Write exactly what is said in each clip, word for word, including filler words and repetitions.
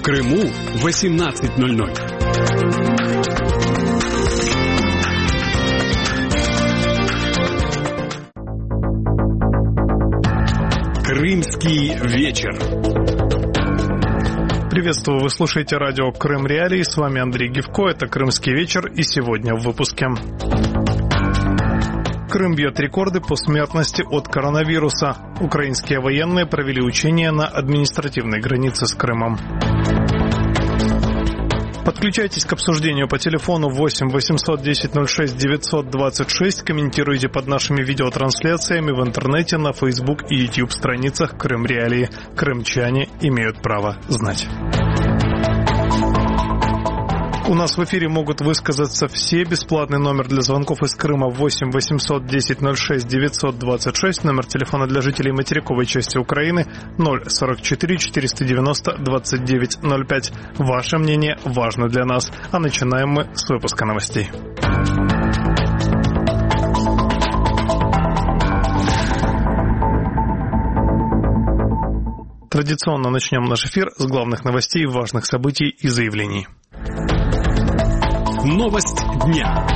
Крыму восемнадцать ноль ноль. Крымский вечер. Приветствую, вы слушаете радио Крым Реалии, с вами Андрей Гивко, это Крымский вечер, и сегодня в выпуске. Крым бьет рекорды по смертности от коронавируса. Украинские военные провели учения на административной границе с Крымом. Подключайтесь к обсуждению по телефону восемь восемьсот десять ноль шесть девятьсот двадцать шесть, комментируйте под нашими видеотрансляциями в интернете, на Facebook и YouTube страницах Крым Реалии. Крымчане имеют право знать. У нас в эфире могут высказаться все. Бесплатный номер для звонков из Крыма восемь восемьсот десять ноль шесть девятьсот двадцать шесть. Номер телефона для жителей материковой части Украины ноль сорок четыре четыреста девяносто двадцать девять ноль пять. Ваше мнение важно для нас. А начинаем мы с выпуска новостей. Традиционно начнем наш эфир с главных новостей, важных событий и заявлений. Новость дня.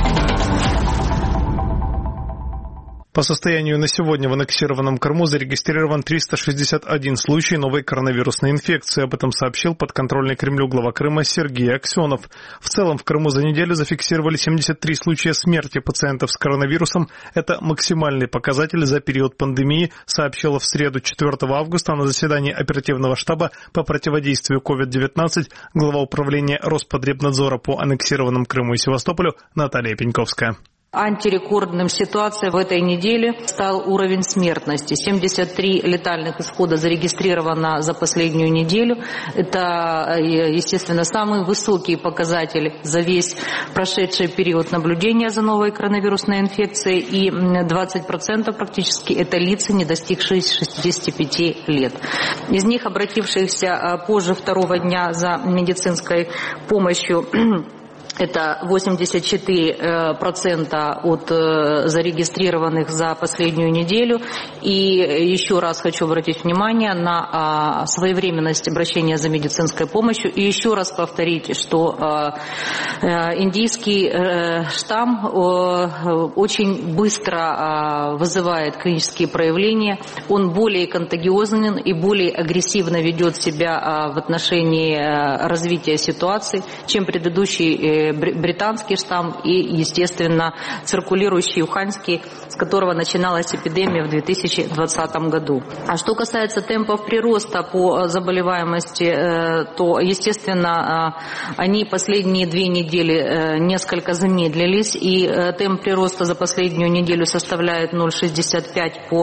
По состоянию на сегодня в аннексированном Крыму зарегистрирован триста шестьдесят один случай новой коронавирусной инфекции. Об этом сообщил подконтрольный Кремлю глава Крыма Сергей Аксенов. В целом в Крыму за неделю зафиксировали семьдесят три случая смерти пациентов с коронавирусом. Это максимальный показатель за период пандемии, сообщила в среду четвёртого августа на заседании оперативного штаба по противодействию ковид девятнадцать глава управления Роспотребнадзора по аннексированным Крыму и Севастополю Наталья Пеньковская. Антирекордным ситуацией в этой неделе стал уровень смертности. семьдесят три летальных исхода зарегистрировано за последнюю неделю. Это, естественно, самый высокий показатель за весь прошедший период наблюдения за новой коронавирусной инфекцией. И двадцать процентов практически это лица, не достигшие шестидесяти пяти лет. Из них обратившихся позже второго дня за медицинской помощью это восемьдесят четыре процента от зарегистрированных за последнюю неделю. И еще раз хочу обратить внимание на своевременность обращения за медицинской помощью. И еще раз повторить, что индийский штамм очень быстро вызывает клинические проявления. Он более контагиозен и более агрессивно ведет себя в отношении развития ситуации, чем предыдущий британский штамм и, естественно, циркулирующий уханьский, с которого начиналась эпидемия в две тысячи двадцатом году. А что касается темпов прироста по заболеваемости, то, естественно, они последние две недели несколько замедлились, и темп прироста за последнюю неделю составляет ноль целых шестьдесят пять по,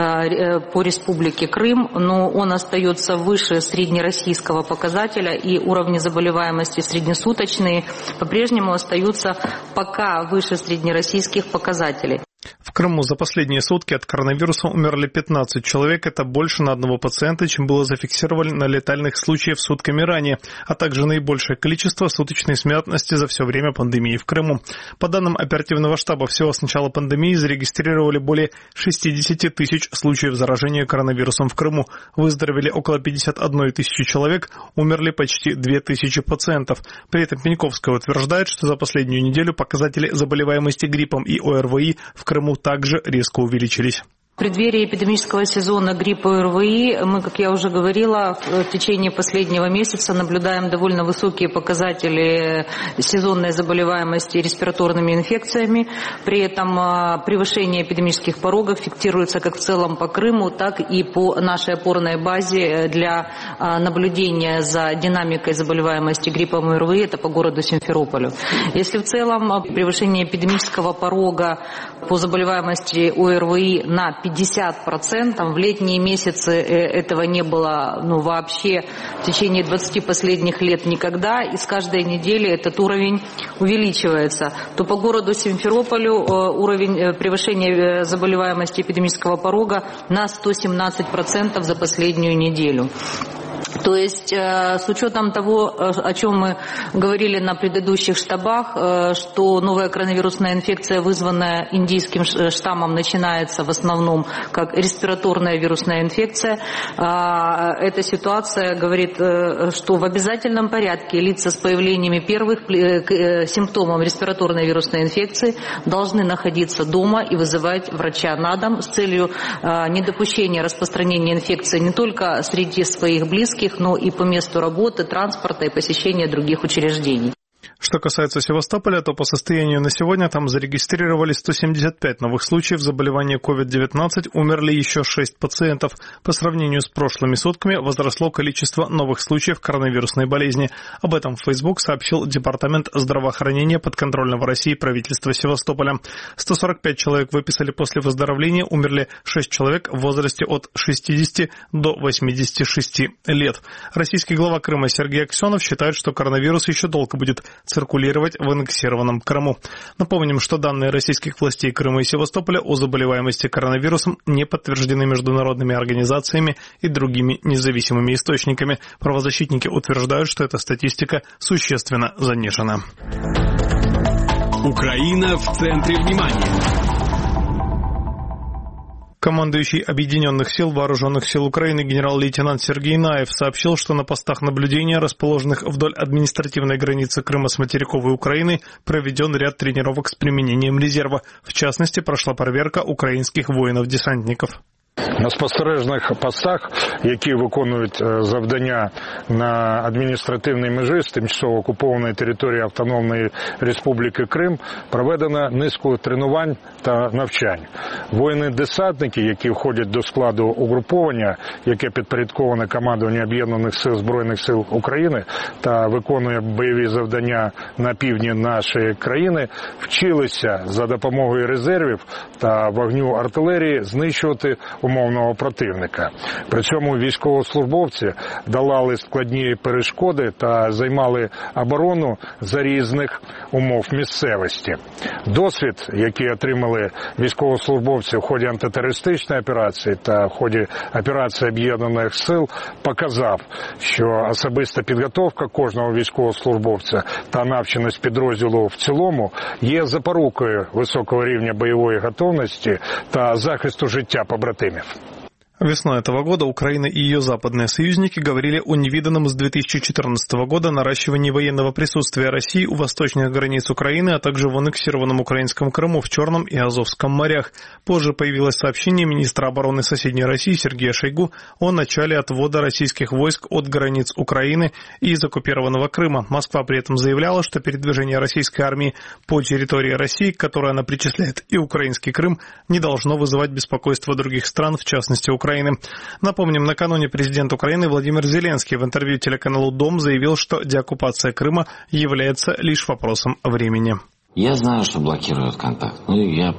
по республике Крым, но он остается выше среднероссийского показателя, и уровни заболеваемости среднесуточные по-прежнему остаются пока выше среднероссийских показателей. В Крыму за последние сутки от коронавируса умерли пятнадцать человек. Это больше на одного пациента, чем было зафиксировано летальных случаев сутками ранее, а также наибольшее количество суточной смертности за все время пандемии в Крыму. По данным оперативного штаба, всего с начала пандемии зарегистрировали более шестьдесят тысяч случаев заражения коронавирусом в Крыму. Выздоровели около пятьдесят одной тысячи человек, умерли почти две тысячи пациентов. При этом Пеньковская утверждает, что за последнюю неделю показатели заболеваемости гриппом и ОРВИ в Крыму также резко увеличились. В преддверии эпидемического сезона гриппа и ОРВИ мы, как я уже говорила, в течение последнего месяца наблюдаем довольно высокие показатели сезонной заболеваемости респираторными инфекциями. При этом превышение эпидемических порогов фиксируется как в целом по Крыму, так и по нашей опорной базе для наблюдения за динамикой заболеваемости гриппом и ОРВИ, это по городу Симферополю. Если в целом превышение эпидемического порога по заболеваемости ОРВИ на пятьдесят процентов. В летние месяцы этого не было ну, вообще в течение двадцати последних лет никогда. И с каждой недели этот уровень увеличивается. То по городу Симферополю уровень превышения заболеваемости эпидемического порога на сто семнадцать процентов за последнюю неделю. То есть с учетом того, о чем мы говорили на предыдущих штабах, что новая коронавирусная инфекция, вызванная индийским штаммом, начинается в основном как респираторная вирусная инфекция, эта ситуация говорит, что в обязательном порядке лица с появлениями первых симптомов респираторной вирусной инфекции должны находиться дома и вызывать врача на дом с целью недопущения распространения инфекции не только среди своих близких, но и по месту работы, транспорта и посещения других учреждений. Что касается Севастополя, то по состоянию на сегодня там зарегистрировали сто семьдесят пять новых случаев заболевания ковид девятнадцать, умерли еще шесть пациентов. По сравнению с прошлыми сутками возросло количество новых случаев коронавирусной болезни. Об этом в Facebook сообщил Департамент здравоохранения подконтрольного России правительства Севастополя. сто сорок пять человек выписали после выздоровления, умерли шесть человек в возрасте от шестидесяти до восьмидесяти шести лет. Российский глава Крыма Сергей Аксенов считает, что коронавирус еще долго будет циркулировать в аннексированном Крыму. Напомним, что данные российских властей Крыма и Севастополя о заболеваемости коронавирусом не подтверждены международными организациями и другими независимыми источниками. Правозащитники утверждают, что эта статистика существенно занижена. Украина в центре внимания. Командующий Объединенных сил Вооруженных сил Украины генерал-лейтенант Сергей Наев сообщил, что на постах наблюдения, расположенных вдоль административной границы Крыма с материковой Украиной, проведен ряд тренировок с применением резерва. В частности, прошла проверка украинских воинов-десантников. На спостережних постах, які виконують завдання на адміністративній межі з тимчасово окупованої території Автономної Республіки Крим, проведено низку тренувань та навчань. Воїни-десантники, які входять до складу угруповання, яке підпорядковане командуванню Об'єднаних сил Збройних сил України та виконує бойові завдання на півдні нашої країни, вчилися за допомогою резервів та вогню артилерії знищувати умовного противника. При цьому військовослужбовці долали складні перешкоди та займали оборону за різних умов місцевості. Досвід, який отримали військовослужбовці в ході антитерористичної операції та в ході операції Об'єднаних сил, показав, що особиста підготовка кожного військовослужбовця та навченість підрозділу в цілому є запорукою високого рівня бойової готовності та захисту життя побратимів. Весной этого года Украина и ее западные союзники говорили о невиданном с две тысячи четырнадцатого года наращивании военного присутствия России у восточных границ Украины, а также в аннексированном украинском Крыму, в Черном и Азовском морях. Позже появилось сообщение министра обороны соседней России Сергея Шойгу о начале отвода российских войск от границ Украины и из оккупированного Крыма. Москва при этом заявляла, что передвижение российской армии по территории России, к которой она причисляет и украинский Крым, не должно вызывать беспокойство других стран, в частности Украины. Напомним, накануне президент Украины Владимир Зеленский в интервью телеканалу «Дом» заявил, что деоккупация Крыма является лишь вопросом времени. Я знаю, что блокируют контакт. Ну, я,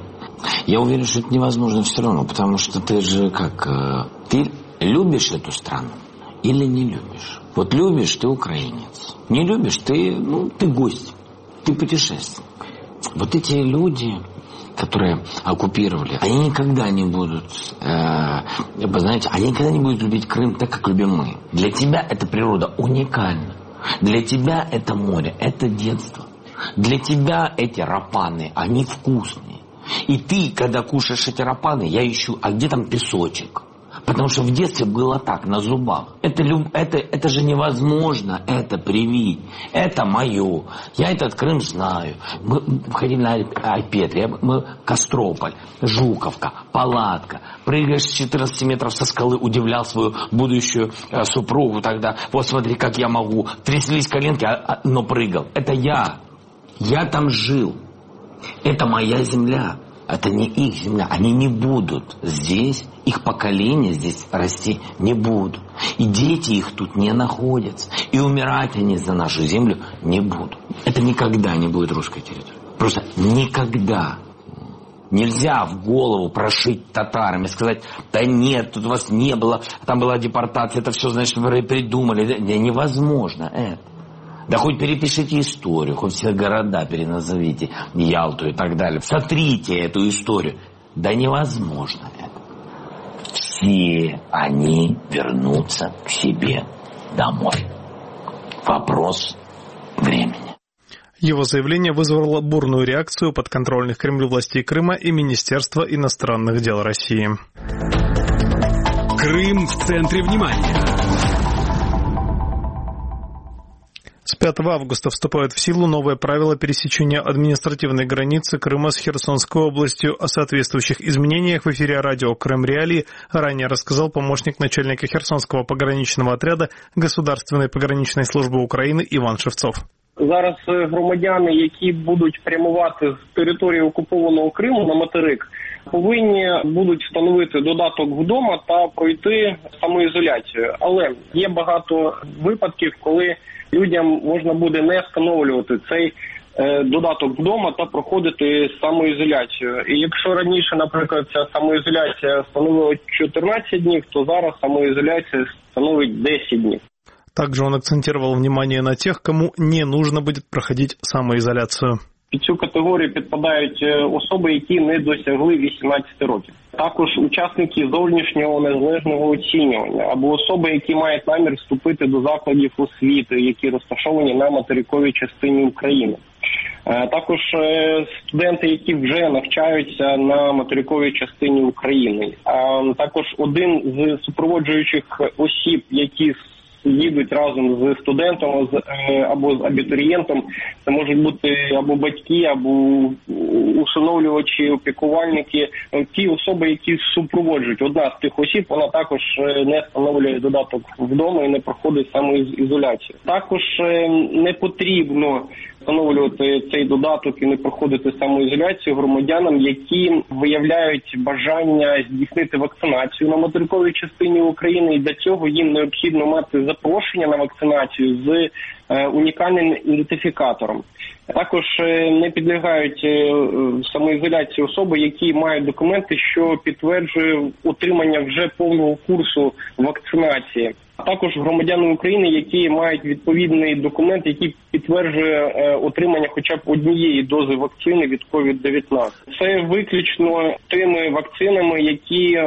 я уверен, что это невозможно все равно, потому что ты же как... Ты любишь эту страну или не любишь? Вот любишь, ты украинец. Не любишь, ты, ну, ты гость, ты путешественник. Вот эти люди... которые оккупировали, они никогда не будут, э, знаете, они никогда не будут любить Крым так, как любим мы. Для тебя эта природа уникальна. Для тебя это море, это детство. Для тебя эти рапаны, они вкусные. И ты, когда кушаешь эти рапаны, я ищу, а где там песочек? Потому что в детстве было так, на зубах. Это, это, это же невозможно, это привить. Это мое. Я этот Крым знаю. Мы ходили на Айпетре, мы Кострополь, Жуковка, Палатка. Прыгаешь с четырнадцати метров со скалы, удивлял свою будущую э, супругу тогда. Вот смотри, как я могу. Тряслись коленки, а, а, но прыгал. Это я. Я там жил. Это моя земля. Это не их земля. Они не будут здесь, их поколения здесь расти не будут. И дети их тут не находятся. И умирать они за нашу землю не будут. Это никогда не будет русской территорией. Просто никогда. Нельзя в голову прошить татарами, сказать, да нет, тут вас не было, там была депортация, это все, значит, вы придумали. Невозможно это. Да хоть перепишите историю, хоть все города переназовите, Ялту и так далее. Сотрите эту историю. Да невозможно это. Все они вернутся к себе. домой. Вопрос времени. Его заявление вызвало бурную реакцию подконтрольных Кремлю властей Крыма и Министерства иностранных дел России. Крым в центре внимания. С пятого августа вступают в силу новые правила пересечения административной границы Крыма с Херсонской областью. О соответствующих изменениях в эфире радио «Крым Реалии» ранее рассказал помощник начальника Херсонского пограничного отряда Государственной пограничной службы України Іван Шевцов. Зараз громадяни, які будуть прямувати з території окупованого Криму на материк, повинні будуть встановити додаток вдома та пройти самоізоляцію. Але є багато випадків, коли людям можна буде не встановлювати цей додаток вдома та проходити самоізоляцію. І якщо раніше, наприклад, ця самоізоляція становила чотирнадцять днів, то зараз самоізоляція становить десять днів. Также он акцентировал внимание на тех, кому не нужно будет проходить самоизоляцию. Під цю категорію підпадають особи, які не досягли вісімнадцяти років. Також учасники зовнішнього незалежного оцінювання або особи, які мають намір вступити до закладів освіти, які розташовані на материковій частині України. Також студенти, які вже навчаються на материковій частині України. А також один з супроводжуючих осіб, які їдуть разом з студентом або з абітурієнтом. Це можуть бути або батьки, або усиновлювачі, опікувальники. Ті особи, які супроводжують. Одна з тих осіб, вона також не встановлює додаток вдома і не проходить самоізоляцію. Також не потрібно встановлювати цей додаток і не проходити самоізоляцію громадянам, які виявляють бажання здійснити вакцинацію на материковій частині України, і для цього їм необхідно мати запрошення на вакцинацію з унікальним ідентифікатором. Також не підлягають самоізоляції особи, які мають документи, що підтверджують отримання вже повного курсу вакцинації. А також громадяни України, які мають відповідний документ, який підтверджує отримання хоча б однієї дози вакцини від ковід дев'ятнадцять. Це виключно тими вакцинами, які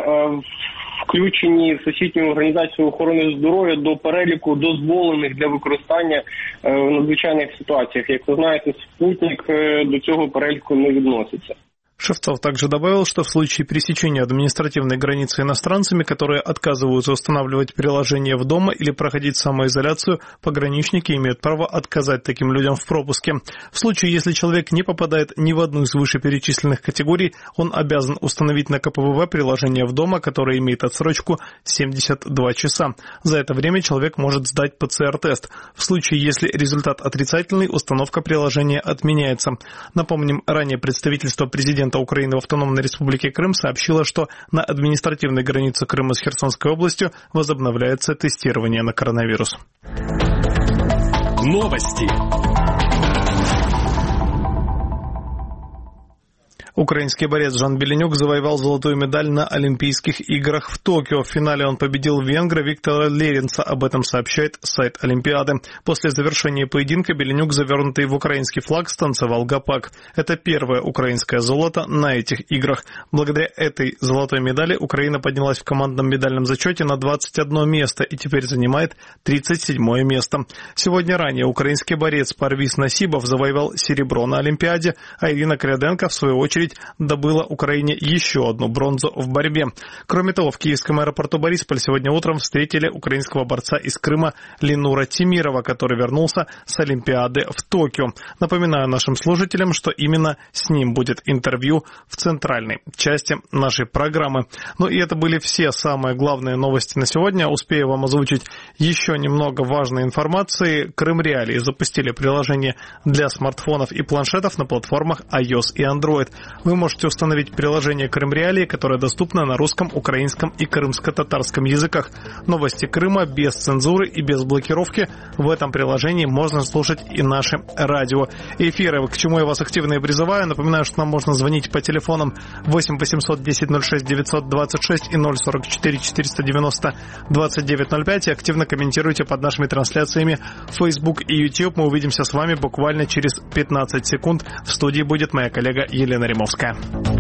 включені Всесвітньою організацією охорони здоров'я до переліку дозволених для використання в надзвичайних ситуаціях. Як ви знаєте, спутник до цього переліку не відноситься. Шевцов также добавил, что в случае пересечения административной границы иностранцами, которые отказываются устанавливать приложение в дома или проходить самоизоляцию, пограничники имеют право отказать таким людям в пропуске. В случае, если человек не попадает ни в одну из вышеперечисленных категорий, он обязан установить на ка пэ вэ вэ приложение в дома, которое имеет отсрочку семьдесят два часа. За это время человек может сдать пэ цэ эр тест. В случае, если результат отрицательный, установка приложения отменяется. Напомним, ранее представительство президента Украины в Автономной Республике Крым сообщила, что на административной границе Крыма с Херсонской областью возобновляется тестирование на коронавирус. Новости. Украинский борец Жан Беленюк завоевал золотую медаль на Олимпийских играх в Токио. В финале он победил венгра Виктора Леринца. Об этом сообщает сайт Олимпиады. После завершения поединка Беленюк, завернутый в украинский флаг, станцевал гопак. Это первое украинское золото на этих играх. Благодаря этой золотой медали Украина поднялась в командном медальном зачете на двадцать одно место и теперь занимает тридцать седьмое место. Сегодня ранее украинский борец Парвиз Насибов завоевал серебро на Олимпиаде, а Ирина Кряденко, в свою очередь, добыла Украине еще одну бронзу в борьбе. Кроме того, в киевском аэропорту Борисполь сегодня утром встретили украинского борца из Крыма Ленура Тимирова, который вернулся с Олимпиады в Токио. Напоминаю нашим слушателям, что именно с ним будет интервью в центральной части нашей программы. Ну и это были все самые главные новости на сегодня. Успею вам озвучить еще немного важной информации. Крым Реалии запустили приложение для смартфонов и планшетов на платформах iOS и Android. Вы можете установить приложение «Крым Реалии», которое доступно на русском, украинском и крымско-татарском языках. Новости Крыма без цензуры и без блокировки. В этом приложении можно слушать и наши радио эфиры, к чему я вас активно и призываю. Напоминаю, что нам можно звонить по телефонам восемь восемьсот десять ноль шесть девятьсот двадцать шесть и ноль сорок четыре четыреста девяносто двадцать девять ноль пять. И активно комментируйте под нашими трансляциями Facebook и YouTube. Мы увидимся с вами буквально через пятнадцать секунд. В студии будет моя коллега Елена Римовская.